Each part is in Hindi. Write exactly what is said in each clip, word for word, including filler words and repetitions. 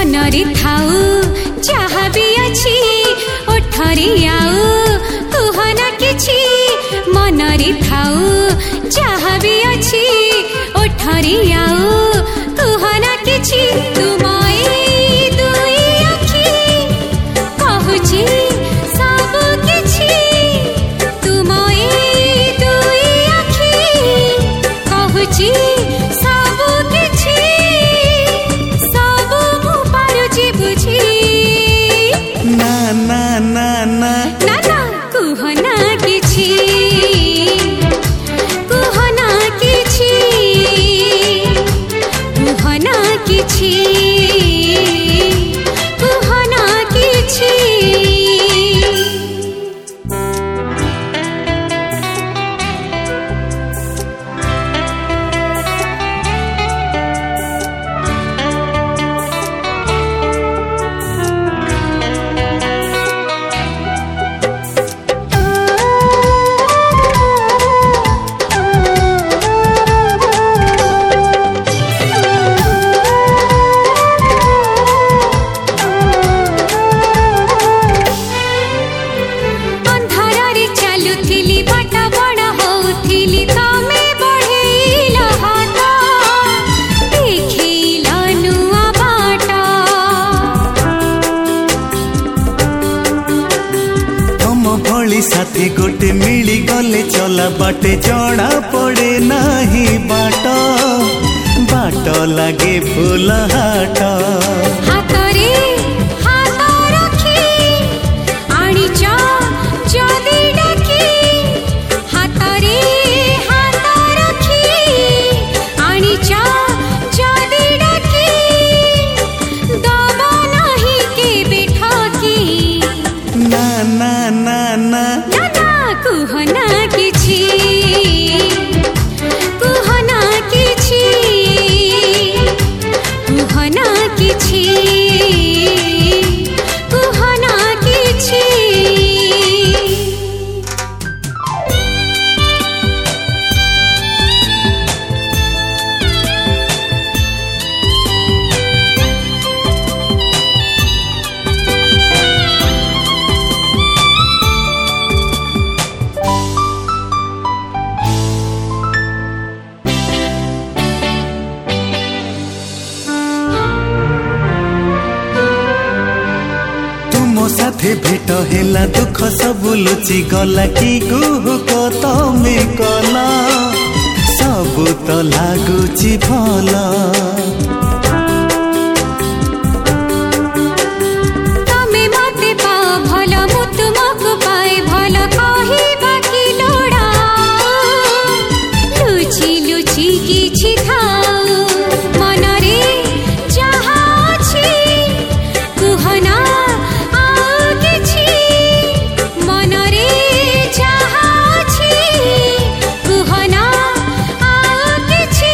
मनरी थाउ जहा भी अछि ओठरी आउ कुहना किछि मनरी थाउ जहा भी अछि ओठरी आउ कुहना किछि तुमई दुई आखि कहूछि सब किछि तुमई दुई आखि कहूछि सब किछि सब मु पारुछि बुझी ना ना ना ना ना ना कुहना किछि कुहना किछि कुहना किछि कुहना किछि अंधारे चालुथिली बाट बड़ होथिली तमे बढ़ेइल हात देखैल नुआ बाट तम भली साथी गोटे मिली गले चला बाटे जड़ा पड़े नाही बाट बाट लागे फूल हाट हातरे हात रखी आनिच जदि डाकी हातरे हात रखी आनिच जदि डाकी दब नाही केबे ठकी ना ना ना ना ना ना कुहना किछि कुहना किछि कुहना किछि कुहना किछि तुम साथे भेट हेला दुख सब लुचि गला कि कुहुक तमे कला सब तो लागुची भल तमे मते पाओ भल मु तुमको पाए भल कहिबा कि लोड़ा लुचि लुचि किछि थाउ मनरे जहा अछि कुहना आउ किछि मनरे जहा अछि कुहना आउ किछि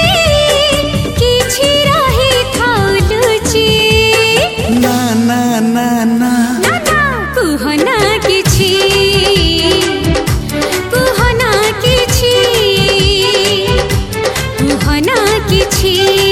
किछि रहि थाउ लुचि ना ना ना ना ना ना कुहना किछि कुहना किछि कुहना किछि